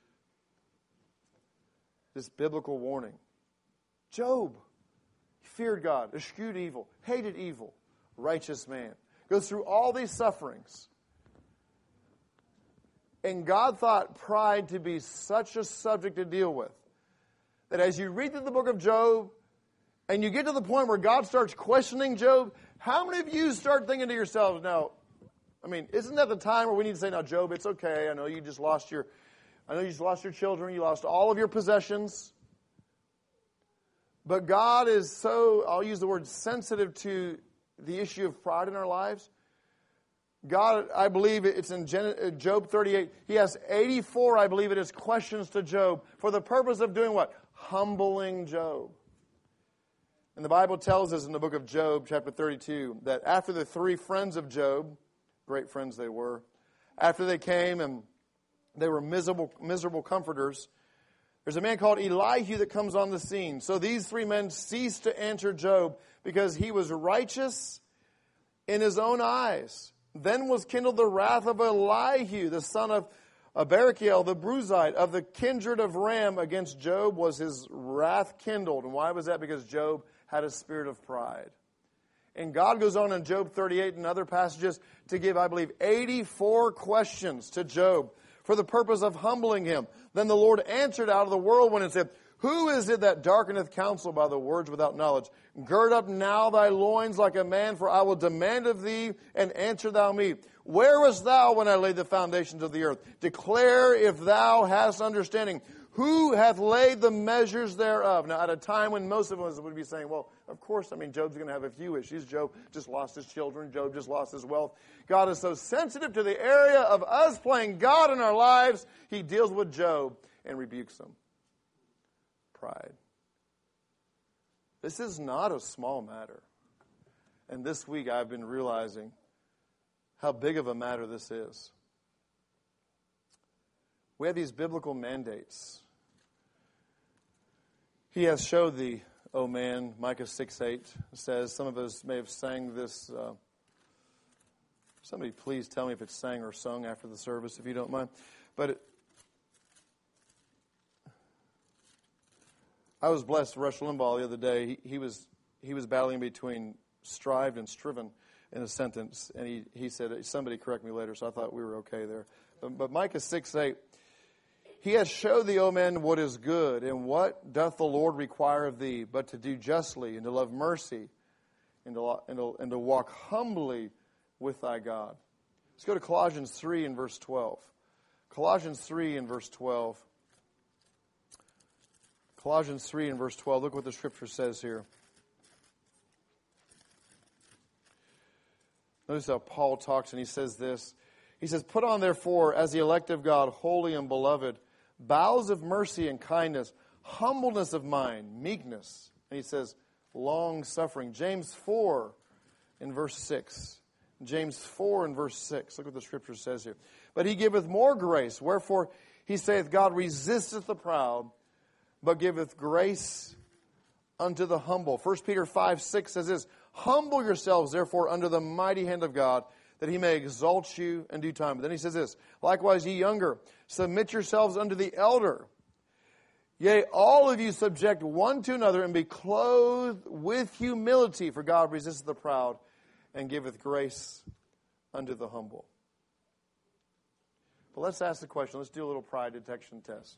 This biblical warning. Job feared God, eschewed evil, hated evil, righteous man. Goes through all these sufferings. And God thought pride to be such a subject to deal with that as you read through the book of Job and you get to the point where God starts questioning Job, how many of you start thinking to yourselves, now, I mean, isn't that the time where we need to say, now, Job, it's okay. I know you just lost your children. You lost all of your possessions. But God is so, I'll use the word sensitive to the issue of pride in our lives. God, I believe it's in Job 38. He has 84, I believe it is, questions to Job for the purpose of doing what? Humbling Job. And the Bible tells us in the book of Job, chapter 32, that after the three friends of Job, great friends they were, after they came and they were miserable comforters, there's a man called Elihu that comes on the scene. So these three men ceased to answer Job because he was righteous in his own eyes. Then was kindled the wrath of Elihu, the son of Barachiel, the Bruzite, of the kindred of Ram. Against Job was his wrath kindled. And why was that? Because Job had a spirit of pride. And God goes on in Job 38 and other passages to give, I believe, 84 questions to Job for the purpose of humbling him. Then the Lord answered out of the whirlwind and said, who is it that darkeneth counsel by the words without knowledge? Gird up now thy loins like a man, for I will demand of thee, and answer thou me. Where wast thou when I laid the foundations of the earth? Declare if thou hast understanding. Who hath laid the measures thereof? Now, at a time when most of us would be saying, well, of course, I mean, Job's going to have a few issues. Job just lost his children. Job just lost his wealth. God is so sensitive to the area of us playing God in our lives, he deals with Job and rebukes him. Pride. This is not a small matter. And this week I've been realizing how big of a matter this is. We have these biblical mandates. He has showed thee, O man, Micah 6:8 says, some of us may have sang this. Somebody please tell me if it's sang or sung after the service, if you don't mind. But I was blessed. Rush Limbaugh the other day, he was battling between strived and striven in a sentence, and he said, somebody correct me later, so I thought we were okay there. But Micah 6:8, he has showed thee, O man, what is good, and what doth the Lord require of thee, but to do justly, and to love mercy, and to walk humbly with thy God. Let's go to Colossians 3 and verse 12. Colossians 3 and verse 12. Colossians 3 and verse 12. Look what the scripture says here. Notice how Paul talks and he says this. He says, put on therefore as the elect of God, holy and beloved, bowels of mercy and kindness, humbleness of mind, meekness. And he says, long suffering. James 4 in verse 6. James 4 and verse 6. Look what the scripture says here. But he giveth more grace. Wherefore he saith, God resisteth the proud, but giveth grace unto the humble. 1 Peter 5:6 says this, humble yourselves, therefore, under the mighty hand of God, that he may exalt you in due time. But then he says this, likewise, ye younger, submit yourselves unto the elder. Yea, all of you subject one to another, and be clothed with humility, for God resisteth the proud, and giveth grace unto the humble. But let's ask the question. Let's do a little pride detection test.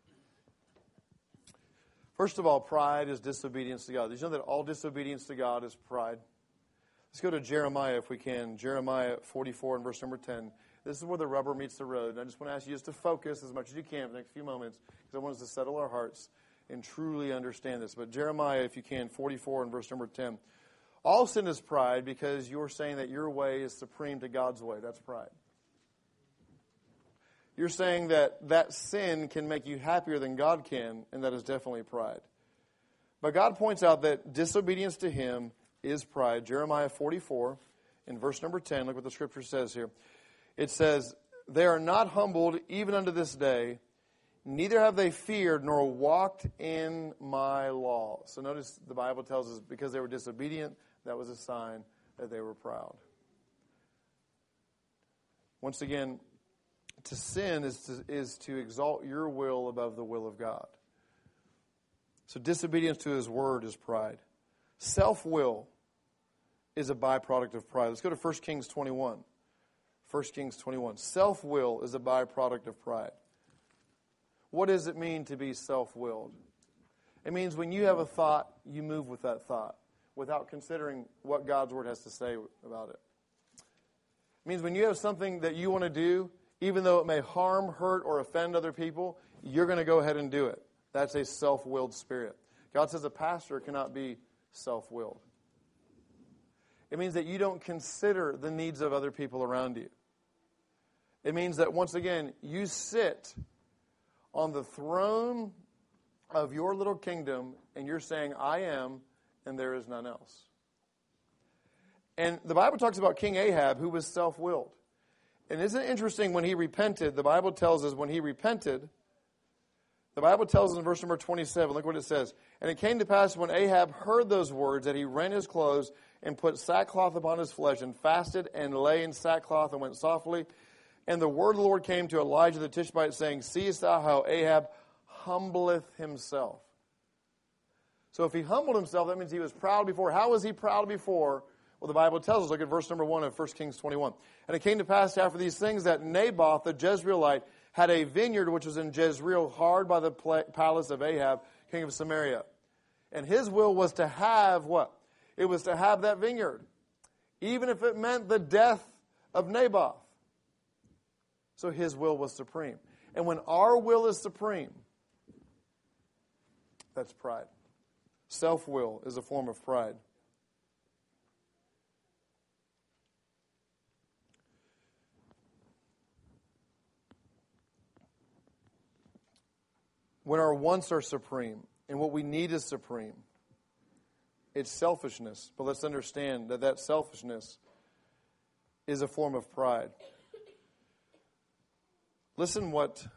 First of all, pride is disobedience to God. Did you know that all disobedience to God is pride? Let's go to Jeremiah if we can. Jeremiah 44 and verse number 10. This is where the rubber meets the road. And I just want to ask you just to focus as much as you can for the next few moments, because I want us to settle our hearts and truly understand this. But Jeremiah, if you can, 44 and verse number 10. All sin is pride because you're saying that your way is supreme to God's way. That's pride. You're saying that that sin can make you happier than God can, and that is definitely pride. But God points out that disobedience to Him is pride. Jeremiah 44, in verse number 10, look what the scripture says here. It says, they are not humbled even unto this day, Neither have they feared nor walked in my law. So notice the Bible tells us because they were disobedient, that was a sign that they were proud. Once again, to sin is to exalt your will above the will of God. So disobedience to His word is pride. Self-will is a byproduct of pride. Let's go to 1 Kings 21. 1 Kings 21. Self-will is a byproduct of pride. What does it mean to be self-willed? It means when you have a thought, you move with that thought without considering what God's word has to say about it. It means when you have something that you want to do, even though it may harm, hurt, or offend other people, you're going to go ahead and do it. That's a self-willed spirit. God says a pastor cannot be self-willed. It means that you don't consider the needs of other people around you. It means that, once again, you sit on the throne of your little kingdom and you're saying, I am, and there is none else. And the Bible talks about King Ahab, who was self-willed. And isn't it interesting, when he repented, the Bible tells us when he repented, the Bible tells us in verse number 27, look what it says. And it came to pass when Ahab heard those words that he rent his clothes and put sackcloth upon his flesh and fasted and lay in sackcloth and went softly. And the word of the Lord came to Elijah the Tishbite, saying, Seest thou how Ahab humbleth himself? So if he humbled himself, that means he was proud before. How was he proud before? Well, the Bible tells us, look at verse number 1 of 1 Kings 21. And it came to pass after these things that Naboth the Jezreelite had a vineyard which was in Jezreel, hard by the palace of Ahab, king of Samaria. And his will was to have what? It was to have that vineyard, even if it meant the death of Naboth. So his will was supreme. And when our will is supreme, that's pride. Self-will is a form of pride. When our wants are supreme and what we need is supreme, it's selfishness. But let's understand that that selfishness is a form of pride. Listen what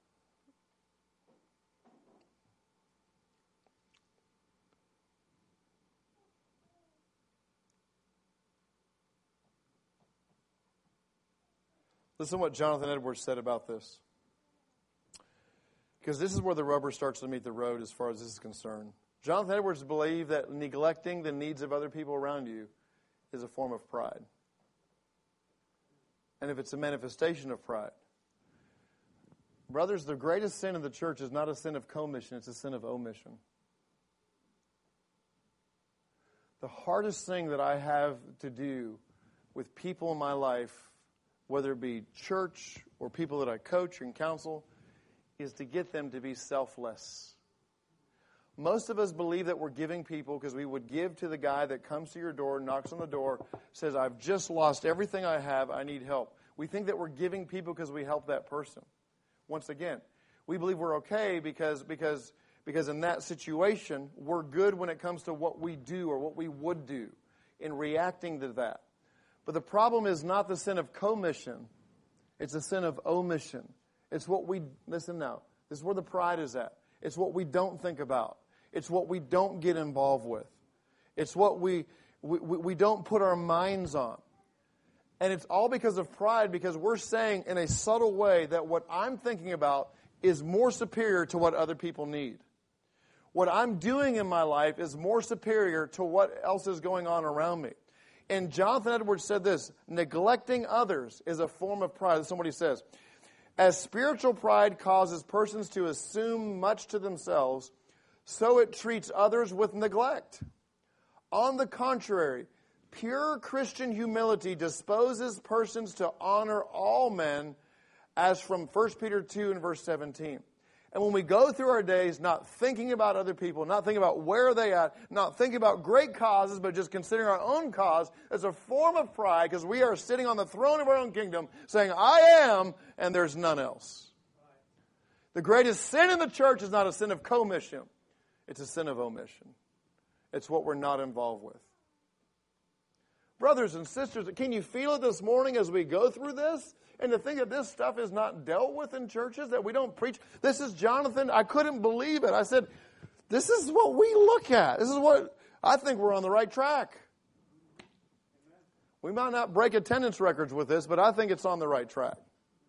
Jonathan Edwards said about this. Because this is where the rubber starts to meet the road as far as this is concerned. Jonathan Edwards believed that neglecting the needs of other people around you is a form of pride. And if it's a manifestation of pride. Brothers, the greatest sin in the church is not a sin of commission, it's a sin of omission. The hardest thing that I have to do with people in my life, whether it be church or people that I coach and counsel, is to get them to be selfless. Most of us believe that we're giving people because we would give to the guy that comes to your door, knocks on the door, says, I've just lost everything I have, I need help. We think that we're giving people because we help that person. Once again, we believe we're okay because in that situation, we're good when it comes to what we do or what we would do in reacting to that. But the problem is not the sin of commission, it's a sin of omission. It's what we, listen now, this is where the pride is at. It's what we don't think about. It's what we don't get involved with. It's what we don't put our minds on. And it's all because of pride, because we're saying in a subtle way that what I'm thinking about is more superior to what other people need. What I'm doing in my life is more superior to what else is going on around me. And Jonathan Edwards said this, neglecting others is a form of pride. That's what he says. As spiritual pride causes persons to assume much to themselves, so it treats others with neglect. On the contrary, pure Christian humility disposes persons to honor all men, as from 1 Peter 2 and verse 17. And when we go through our days not thinking about other people, not thinking about where they at, not thinking about great causes, but just considering our own cause, it's a form of pride because we are sitting on the throne of our own kingdom saying, I am, and there's none else. The greatest sin in the church is not a sin of commission. It's a sin of omission. It's what we're not involved with. Brothers and sisters, can you feel it this morning as we go through this? And to think that this stuff is not dealt with in churches, that we don't preach. This is Jonathan. I couldn't believe it. I said, this is what we look at. This is what I think we're on the right track. We might not break attendance records with this, but I think it's on the right track.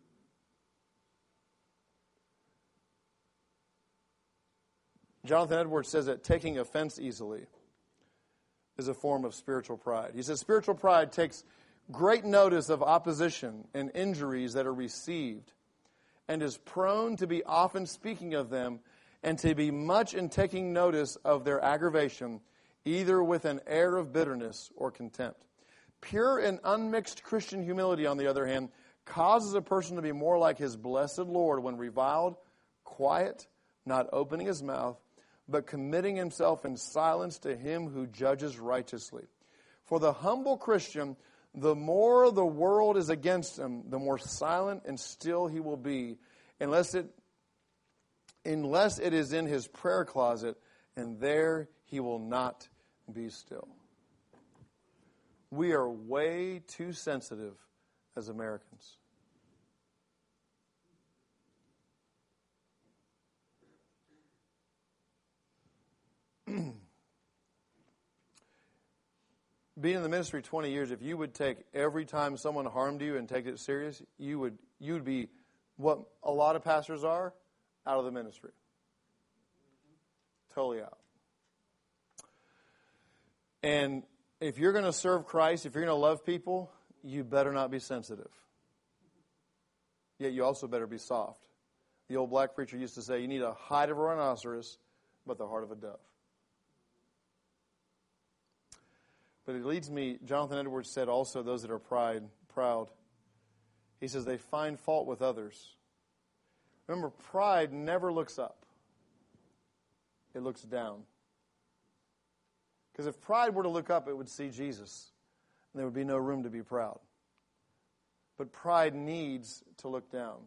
Jonathan Edwards says that taking offense easily is a form of spiritual pride. He says spiritual pride takes great notice of opposition and injuries that are received, and is prone to be often speaking of them, and to be much in taking notice of their aggravation, either with an air of bitterness or contempt. Pure and unmixed Christian humility, on the other hand, causes a person to be more like his blessed Lord when reviled, quiet, not opening his mouth, but committing himself in silence to him who judges righteously. For the humble Christian, the more the world is against him, the more silent and still he will be, unless it is in his prayer closet, and there he will not be still. We are way too sensitive as Americans. Being in the ministry 20 years, if you would take every time someone harmed you and take it serious, you would be what a lot of pastors are, out of the ministry. Totally out. And if you're going to serve Christ, if you're going to love people, you better not be sensitive. Yet you also better be soft. The old black preacher used to say, you need a hide of a rhinoceros, but the heart of a dove. But it leads me, Jonathan Edwards said also, those that are proud, he says they find fault with others. Remember, pride never looks up. It looks down. Because if pride were to look up, it would see Jesus, and there would be no room to be proud. But pride needs to look down.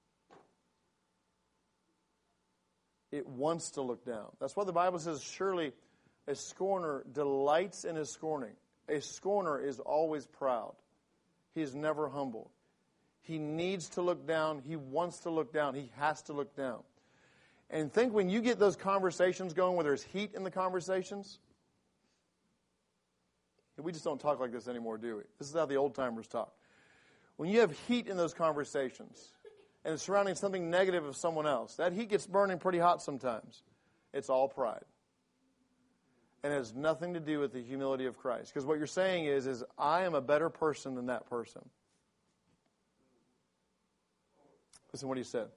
It wants to look down. That's why the Bible says, surely a scorner delights in his scorning. A scorner is always proud. He is never humble. He needs to look down. He wants to look down. He has to look down. And think when you get those conversations going where there's heat in the conversations. We just don't talk like this anymore, do we? This is how the old timers talk. When you have heat in those conversations and it's surrounding something negative of someone else, that heat gets burning pretty hot sometimes. It's all pride. And it has nothing to do with the humility of Christ. Because what you're saying is I am a better person than that person. Listen to what he said.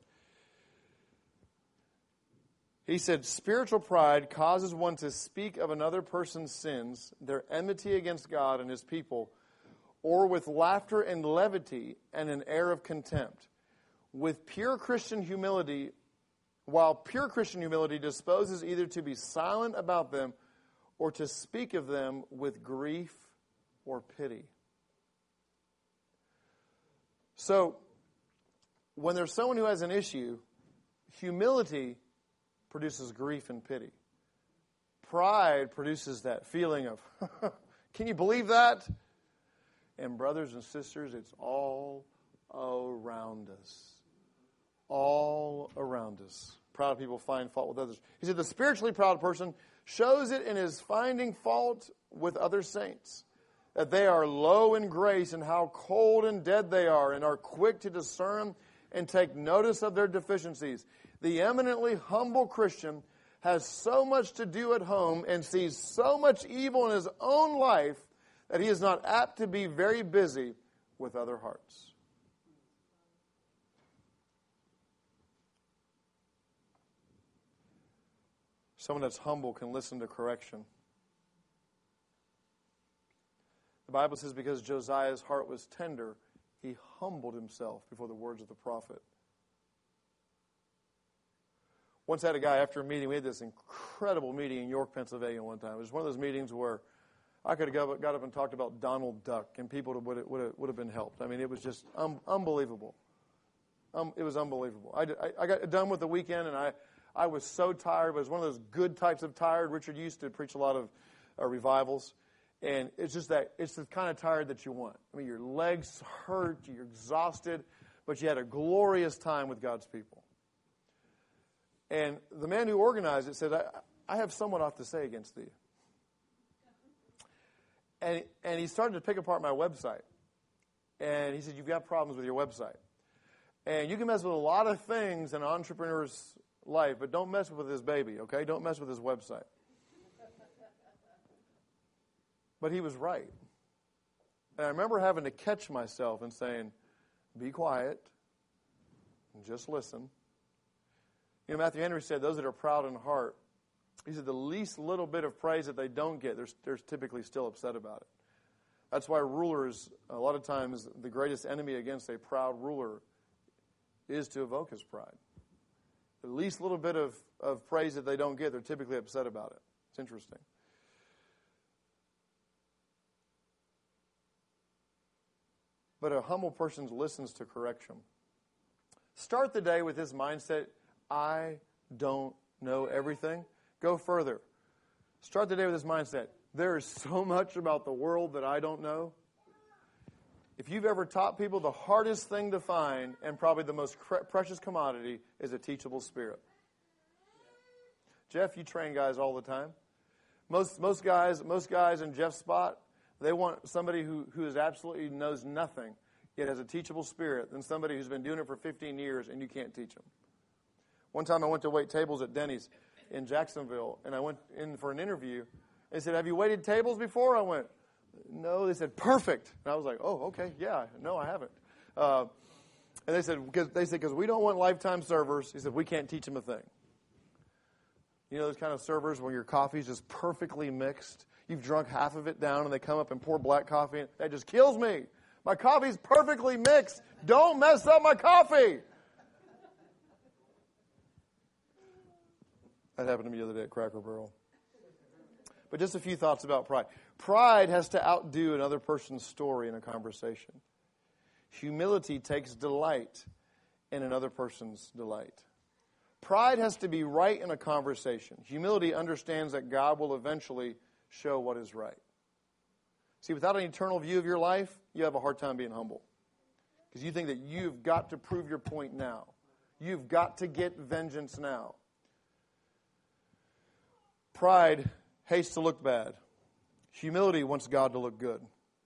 He said, spiritual pride causes one to speak of another person's sins, their enmity against God and his people, or with laughter and levity and an air of contempt. With pure Christian humility, while pure Christian humility disposes either to be silent about them or to speak of them with grief or pity. So, when there's someone who has an issue, humility produces grief and pity. Pride produces that feeling of, can you believe that? And brothers and sisters, it's all around us. All around us. Proud people find fault with others. He said the spiritually proud person shows it in his finding fault with other saints. That they are low in grace and how cold and dead they are, and are quick to discern and take notice of their deficiencies. The eminently humble Christian has so much to do at home and sees so much evil in his own life that he is not apt to be very busy with other hearts. Someone that's humble can listen to correction. The Bible says because Josiah's heart was tender, he humbled himself before the words of the prophet. Once I had a guy after a meeting, we had this incredible meeting in York, Pennsylvania one time. It was one of those meetings where I could have got up and talked about Donald Duck and people would have been helped. I mean, it was just unbelievable. It was unbelievable. I got done with the weekend and I was so tired, but it was one of those good types of tired. Richard used to preach a lot of revivals. And it's the kind of tired that you want. I mean, your legs hurt, you're exhausted, but you had a glorious time with God's people. And the man who organized it said, I have somewhat off to say against thee. And he started to pick apart my website. And he said, you've got problems with your website. And you can mess with a lot of things in an entrepreneur's life, but don't mess with his baby, okay? Don't mess with his website. But he was right. And I remember having to catch myself and saying, be quiet and just listen. You know, Matthew Henry said, those that are proud in heart, he said the least little bit of praise that they don't get, they're typically still upset about it. That's why rulers, a lot of times, the greatest enemy against a proud ruler is to evoke his pride. The least little bit of praise that they don't get, they're typically upset about it. It's interesting. But a humble person listens to correction. Start the day with this mindset, I don't know everything. Go further. Start the day with this mindset, there is so much about the world that I don't know. If you've ever taught people, the hardest thing to find and probably the most precious commodity is a teachable spirit. Jeff, you train guys all the time. Most guys in Jeff's spot, they want somebody who is absolutely knows nothing, yet has a teachable spirit, than somebody who's been doing it for 15 years and you can't teach them. One time I went to wait tables at Denny's in Jacksonville, and I went in for an interview. They said, have you waited tables before? I went, no. They said, perfect. And I was like, oh, okay, yeah, no, I haven't. And they said, because we don't want lifetime servers. He said, we can't teach them a thing. You know those kind of servers where your coffee's just perfectly mixed? You've drunk half of it down, and they come up and pour black coffee in. That just kills me. My coffee's perfectly mixed. Don't mess up my coffee. That happened to me the other day at Cracker Barrel. But just a few thoughts about pride. Pride has to outdo another person's story in a conversation. Humility takes delight in another person's delight. Pride has to be right in a conversation. Humility understands that God will eventually show what is right. See, without an eternal view of your life, you have a hard time being humble. Because you think that you've got to prove your point now. You've got to get vengeance now. Pride hates to look bad. Humility wants God to look good.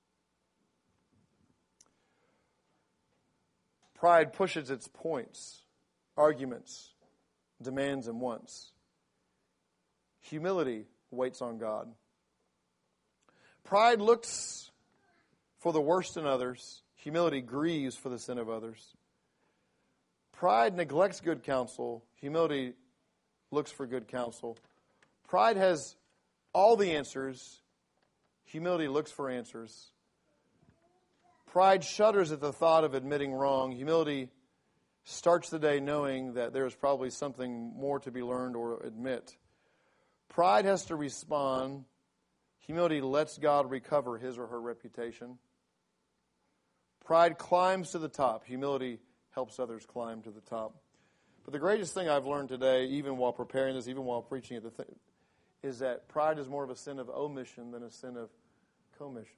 Pride pushes its points, arguments, demands, and wants. Humility waits on God. Pride looks for the worst in others. Humility grieves for the sin of others. Pride neglects good counsel. Humility looks for good counsel. Pride has all the answers. Humility looks for answers. Pride shudders at the thought of admitting wrong. Humility starts the day knowing that there is probably something more to be learned or admit. Pride has to respond. Humility lets God recover his or her reputation. Pride climbs to the top. Humility helps others climb to the top. But the greatest thing I've learned today, even while preparing this, even while preaching it, is that pride is more of a sin of omission than a sin of commission.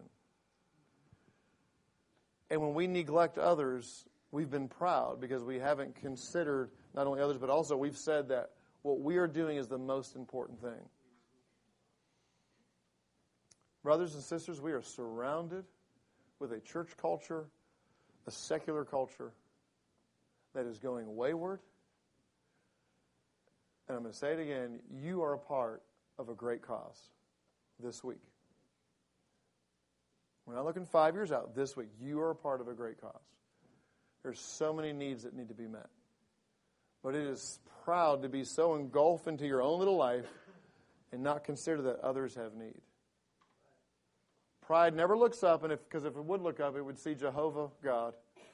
And when we neglect others, we've been proud because we haven't considered not only others, but also we've said that what we are doing is the most important thing. Brothers and sisters, we are surrounded with a church culture, a secular culture that is going wayward. And I'm going to say it again, you are a part of a great cause this week. We're not looking 5 years out. This week, you are a part of a great cause. There's so many needs that need to be met. But it is proud to be so engulfed into your own little life and not consider that others have need. Pride never looks up, and because if it would look up, it would see Jehovah God.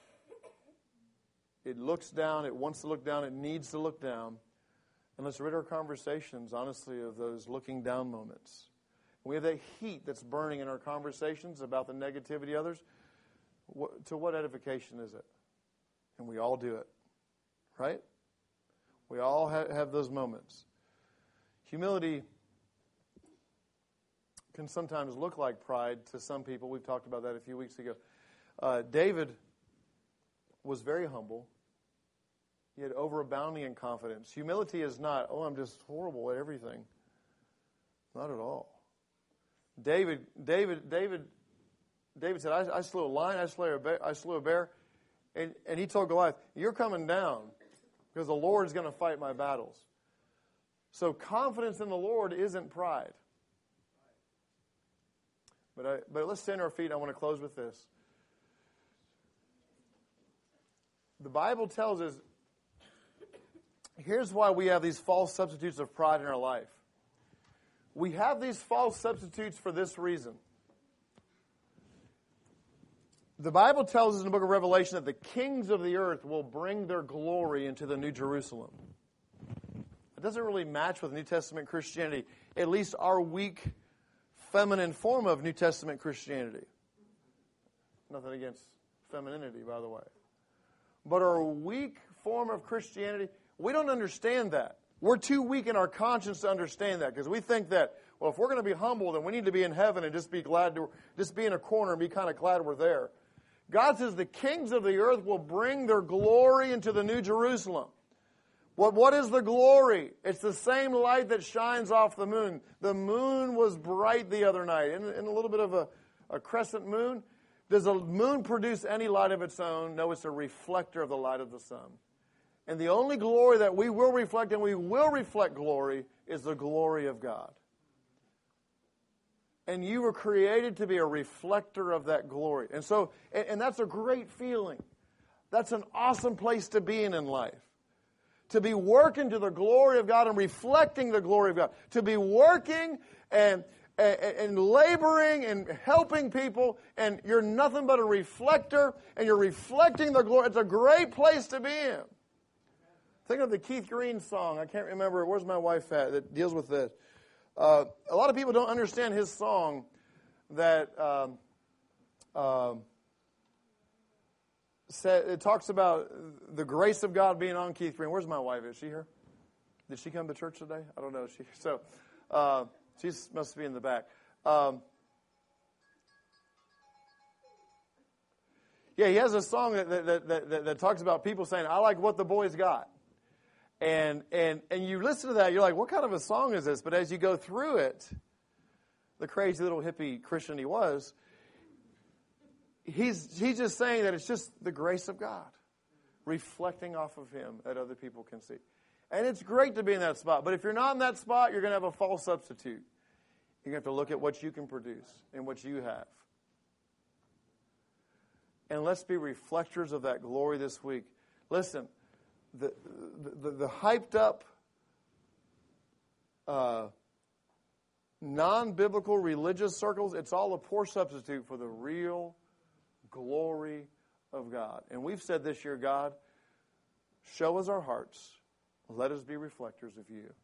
It looks down, it wants to look down, it needs to look down. And let's rid our conversations, honestly, of those looking down moments. We have that heat that's burning in our conversations about the negativity of others. To what edification is it? And we all do it, right? We all have those moments. Humility can sometimes look like pride to some people. We've talked about that a few weeks ago. David was very humble. He had overabounding in confidence. Humility is not, oh, I'm just horrible at everything. Not at all. David said, I slew a lion, I slew a bear. And he told Goliath, you're coming down because the Lord's going to fight my battles. So confidence in the Lord isn't pride. But let's stand on our feet. I want to close with this. The Bible tells us, here's why we have these false substitutes of pride in our life. We have these false substitutes for this reason. The Bible tells us in the book of Revelation that the kings of the earth will bring their glory into the New Jerusalem. It doesn't really match with New Testament Christianity, at least our weak, feminine form of New Testament Christianity. Nothing against femininity, by the way. But our weak form of Christianity, we don't understand that. We're too weak in our conscience to understand that because we think that, well, if we're going to be humble, then we need to be in heaven and just be in a corner and be kind of glad we're there. God says the kings of the earth will bring their glory into the New Jerusalem. What is the glory? It's the same light that shines off the moon. The moon was bright the other night. In a little bit of a crescent moon, does a moon produce any light of its own? No, it's a reflector of the light of the sun. And the only glory that we will reflect, and we will reflect glory, is the glory of God. And you were created to be a reflector of that glory. And so, and that's a great feeling. That's an awesome place to be in life. To be working to the glory of God and reflecting the glory of God. To be working and laboring and helping people, and you're nothing but a reflector, and you're reflecting the glory. It's a great place to be in. Think of the Keith Green song. I can't remember. Where's my wife at? That deals with this. A lot of people don't understand his song that it talks about the grace of God being on Keith Green. Where's my wife? Is she here? Did she come to church today? I don't know. She must be in the back. Yeah, he has a song that talks about people saying, I like what the boys got. And you listen to that, you're like, what kind of a song is this? But as you go through it, the crazy little hippie Christian he was, he's just saying that it's just the grace of God reflecting off of him that other people can see. And it's great to be in that spot. But if you're not in that spot, you're going to have a false substitute. You're going to have to look at what you can produce and what you have. And let's be reflectors of that glory this week. Listen, the hyped up, non-biblical religious circles, it's all a poor substitute for the real glory of God. And we've said this year, God, show us our hearts. Let us be reflectors of you.